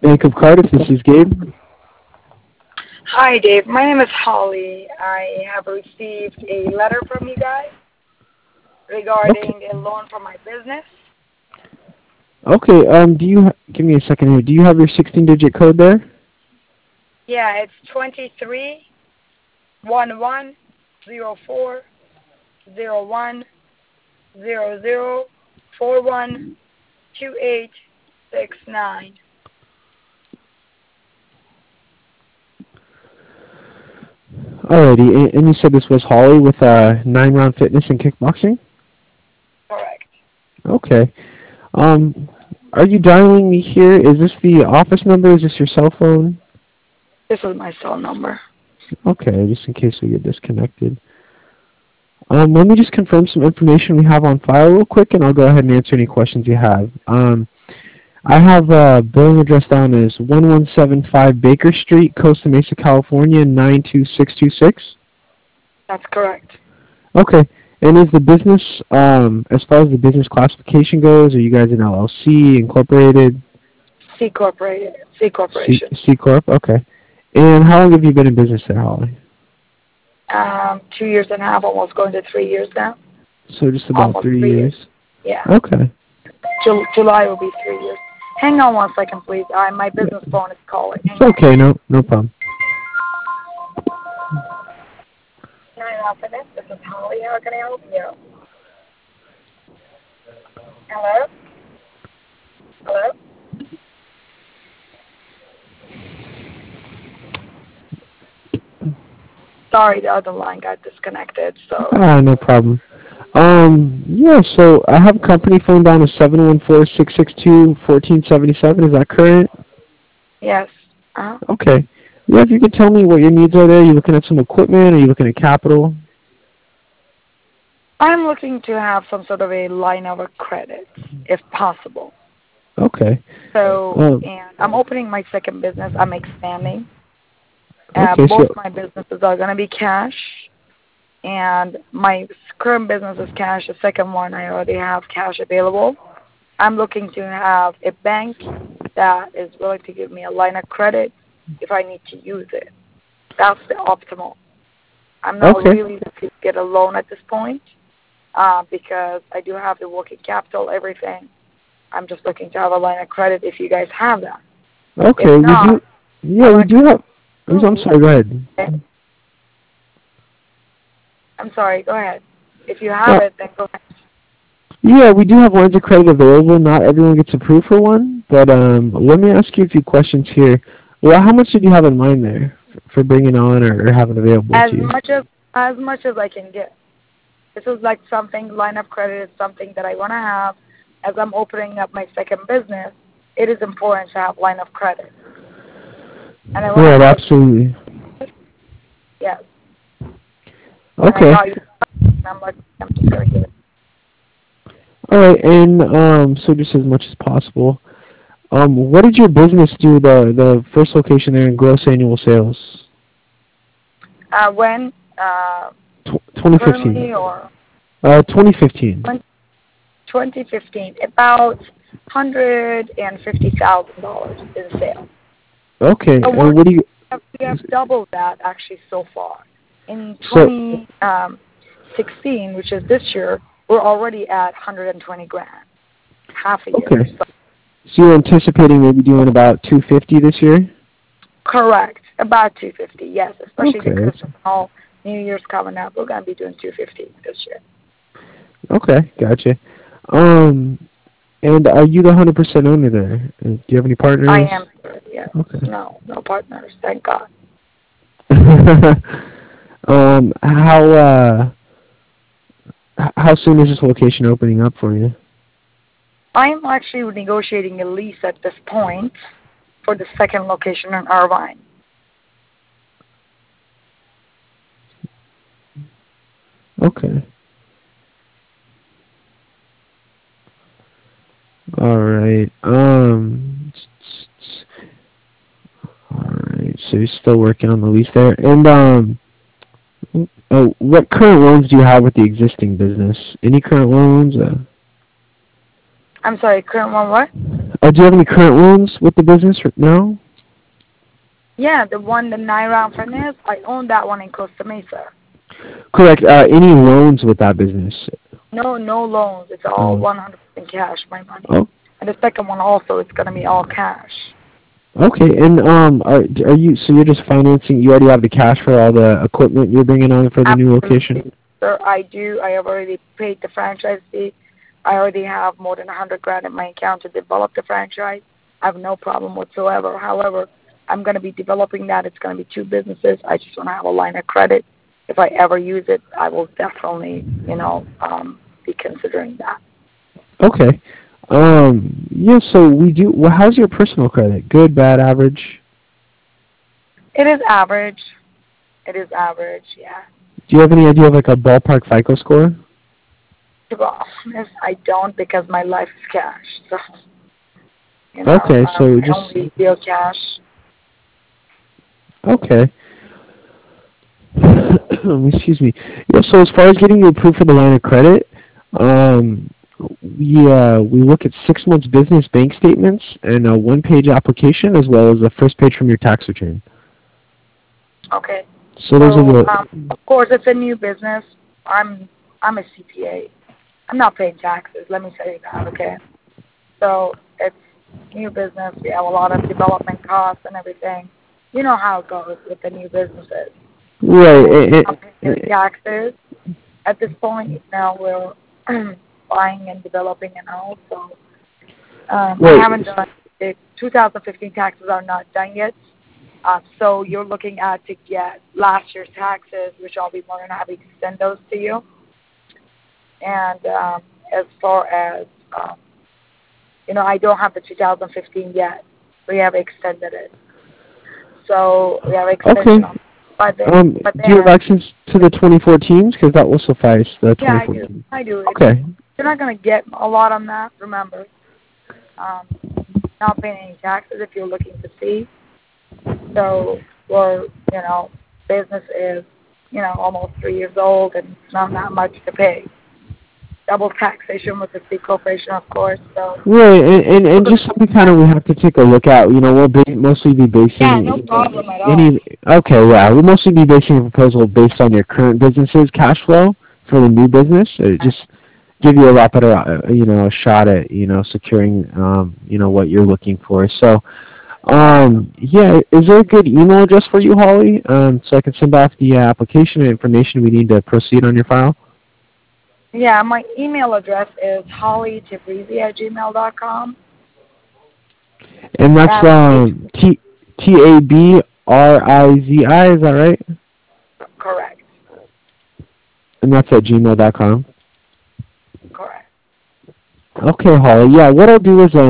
Bank of Cardiff. This is Gabe. Hi, Dave. My name is Holly. I have received a letter from you guys Okay. regarding a loan for my business. Okay. Give me a second here? Do you have your 16-digit code there? Yeah, it's 23-11-04-00-41-2869. Alrighty. And you said this was Holly with 9 Round Fitness and Kickboxing. Correct. Okay. Um, are you dialing me here? Is this the office number? Is this your cell phone? This is my cell number. Okay, just in case we get disconnected. Let me just confirm some information we have on file real quick, and I'll go ahead and answer any questions you have. I have billing address down as 1175 Baker Street, Costa Mesa, California, 92626. That's correct. Okay. And is the business, as far as the business classification goes, are you guys an LLC, incorporated? C Corporated. C C, Corporation. C Corp? Okay. And how long have you been in business there, Holly? 2 years and a half, almost going to 3 years now. So just about Almost 3 3 years. years. Yeah. Okay. July will be 3 years. Hang on one second, please. My Yeah. business phone is calling. Hang It's on. okay, no problem. This is Holly. How can I help you? Hello? Hello? Sorry, the other line got disconnected, so. No problem. Yeah, so I have a company phone down as 714-662-1477. Is that current? Yes. Okay. Yeah, if you could tell me what your needs are there. Are you looking at some equipment? Are you looking at capital? I'm looking to have some sort of a line of credit, if possible. Okay. So, and I'm opening my second business. I'm expanding. Okay, Both so my businesses are going to be cash, and my current business is cash. The second one, I already have cash available. I'm looking to have a bank that is willing to give me a line of credit if I need to use it. That's the optimal. I'm not really looking to get a loan at this point because I do have the working capital, everything. I'm just looking to have a line of credit if you guys have that. Okay, If not, we do have. I'm sorry, go ahead. I'm sorry, go ahead. If you have it, then go ahead. Yeah, we do have lines of credit available. Not everyone gets approved for one, but let me ask you a few questions here. Well, how much did you have in mind there for bringing on or having available As to you? much as I can get. This is like something, line of credit is something that I want to have. As I'm opening up my second business, it is important to have line of credit. And I want to Right, have absolutely. yes. Okay. And I got you. I'm like, I'm just going to give it. All right, and so just as much as possible. What did your business do, the first location there in gross annual sales? When? 2015. Currently or? 2015. 2015. About $150,000 in sales. Okay, So and what do you... we have doubled that actually so far. In So, 2016, which is this year, we're already at 120 grand, half a year. okay. So you're anticipating maybe doing about 250 this year? Correct, about 250. Yes, especially Okay. the Christmas and all New Year's coming up, we're gonna be doing 250 this year. Okay, gotcha. And are you the 100% owner there? Do you have any partners? I am. Yes. Okay. No partners. Thank God. How soon is this location opening up for you? I'm actually negotiating a lease at this point for the second location in Irvine. Okay. All right. All right. So you're still working on the lease there, and what current loans do you have with the existing business? Any current loans? I'm sorry, current one what? Do you have any current loans with the business now? Yeah, the Naira Fitness, I own that one in Costa Mesa. Correct. Any loans with that business? No loans. It's all 100% cash, my money. Oh, And the second one also, it's going to be all cash. okay. And are you, so you're just financing? You already have the cash for all the equipment you're bringing on for the new location? Sir, I do. I have already paid the franchise fee. I already have more than $100,000 in my account to develop the franchise. I have no problem whatsoever. However, I'm going to be developing that. It's going to be 2 businesses. I just want to have a line of credit. If I ever use it, I will definitely, be considering that. Okay. Yeah, so we do, well, how's your personal credit? Good, bad, average? It is average. It is average, yeah. Do you have any idea of like a ballpark FICO score? To be honest, I don't because my life is cash. So, okay, so I just only deal cash. Okay. Excuse me. Yeah, so as far as getting you approved for the line of credit, we look at 6 months business bank statements and a 1-page application as well as the first page from your tax return. Okay. So those are the. Of course, it's a new business. I'm a CPA. I'm not paying taxes. Let me tell you that. Okay. So it's new business. We have a lot of development costs and everything. You know how it goes with the new businesses. Right. Not paying any taxes. At this point, now we're buying and developing and all. So I haven't done the 2015 taxes are not done yet. So you're looking at to get last year's taxes, which I'll be more than happy to send those to you. And as far as, I don't have the 2015 yet. We have extended it. So we have extension on. But do you have access to the 2014s? Because that will suffice, the 2014. Yeah, I do. Okay. You're not going to get a lot on that, remember. Not paying any taxes if you're looking to see. So, business is, almost 3 years old and it's not that much to pay. Double taxation with the C corporation, of course. So. Right, and just something kind of we have to take a look at. We'll mostly be basing. Yeah, no problem at all. Okay, yeah, we'll mostly be basing a proposal based on your current business's cash flow for the new business. Just give you a lot better, a shot at, securing, what you're looking for. So, yeah, is there a good email address for you, Holly? So I can send off the application and information we need to proceed on your file? Yeah, my email address is hollytabrizi@gmail.com. And that's Tabrizi, is that right? Correct. And that's at gmail.com? Correct. Okay, Holly. Yeah, what I'll do is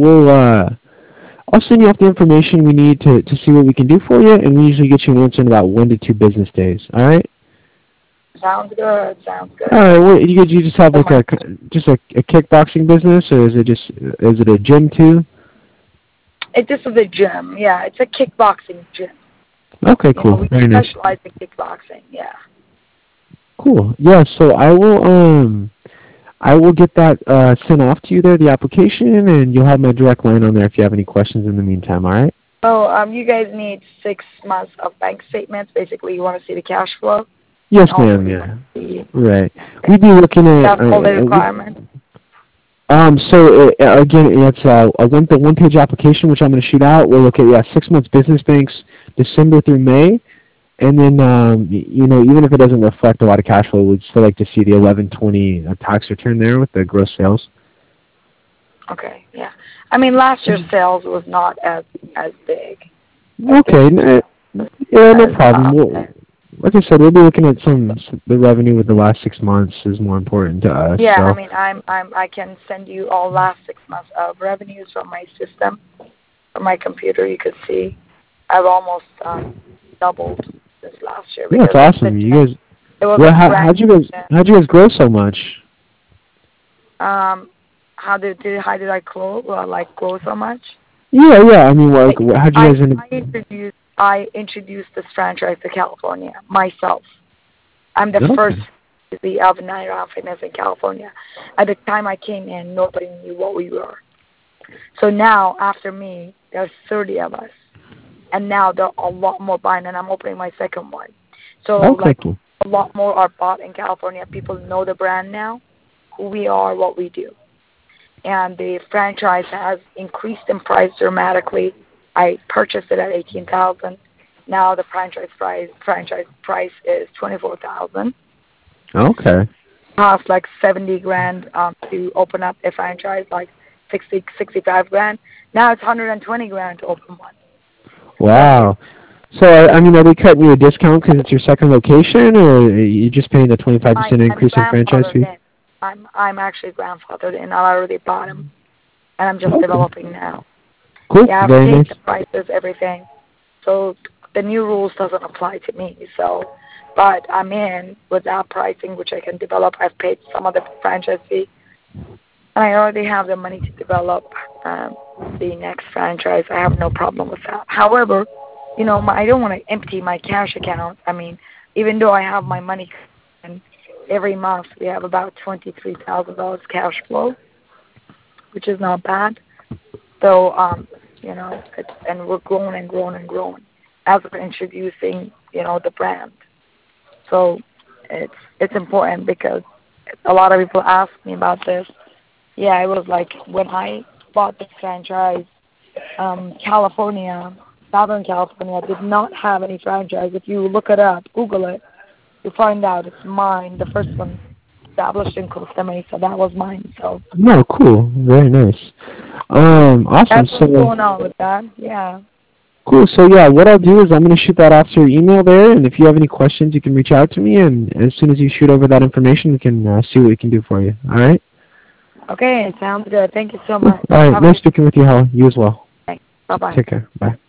I'll send you off the information we need to see what we can do for you, and we usually get you an answer in about 1 to 2 business days. All right? Sounds good. All right. What, you just have like a kickboxing business, or is it a gym too? This is a gym. Yeah, it's a kickboxing gym. Okay, cool. We Very nice. specialize in kickboxing. Yeah. Cool. Yeah. So I will get that sent off to you there, the application, and you'll have my direct line on there if you have any questions in the meantime. All right? So you guys need 6 months of bank statements. Basically, you want to see the cash flow. Yes, ma'am. Yeah. Right. We'd be looking at. That's all the requirements. So again, it's a one-page application which I'm going to shoot out. We'll look at 6 months business banks, December through May, and then even if it doesn't reflect a lot of cash flow, we'd still like to see the 1120 tax return there with the gross sales. Okay. Yeah. I mean, last year's sales was not as big. Okay. Yeah, no problem. Like I said, we'll be looking at the revenue with the last 6 months is more important to us. Yeah, so. I mean, I can send you all last 6 months of revenues from my system, from my computer. You could see I've almost doubled this last year. Yeah, that's awesome. You guys. How'd you guys grow so much? How did I grow so much? Yeah. I mean, how'd you guys I introduced this franchise to California myself. I'm the first the Alvin Naira Fitness in California. At the time I came in, nobody knew what we were. So now, after me, there's 30 of us. And now there are a lot more buying, and I'm opening my second one. So, Okay, cool. a lot more are bought in California. People know the brand now, who we are, what we do. And the franchise has increased in price dramatically. I purchased it at $18,000. Now the franchise price is $24,000. Okay. Cost like 70 grand to open up a franchise, like 65 grand. Now it's 120 grand to open one. Wow. So, I mean, are they cutting you a discount because it's your second location, or are you just paying the 25% increase in franchise fee? I'm actually grandfathered in. I already bought them, and I'm just developing now. Cool. Yeah, I've Very paid nice. the prices, everything. So the new rules doesn't apply to me. So, but I'm in with that pricing, which I can develop. I've paid some of the franchise fee, and I already have the money to develop the next franchise. I have no problem with that. However, I don't want to empty my cash account. I mean, even though I have my money, and every month we have about $23,000 cash flow, which is not bad. So, and we're growing and growing and growing as we're introducing, the brand. So it's important because a lot of people ask me about this. Yeah, it was like when I bought the franchise, Southern California did not have any franchise. If you look it up, Google it, you find out it's mine. The first one established in Costa Mesa, that was mine. So No, cool. Very nice. Awesome. that's what's going on with that. Yeah. Cool. So yeah, what I'll do is I'm going to shoot that off to your email there, and if you have any questions, you can reach out to me, and as soon as you shoot over that information, we can see what we can do for you. All right? Okay, it sounds good. Thank you so much. All right. Nice speaking with you, Helen. You as well. Thanks. Bye-bye. Take care. Bye.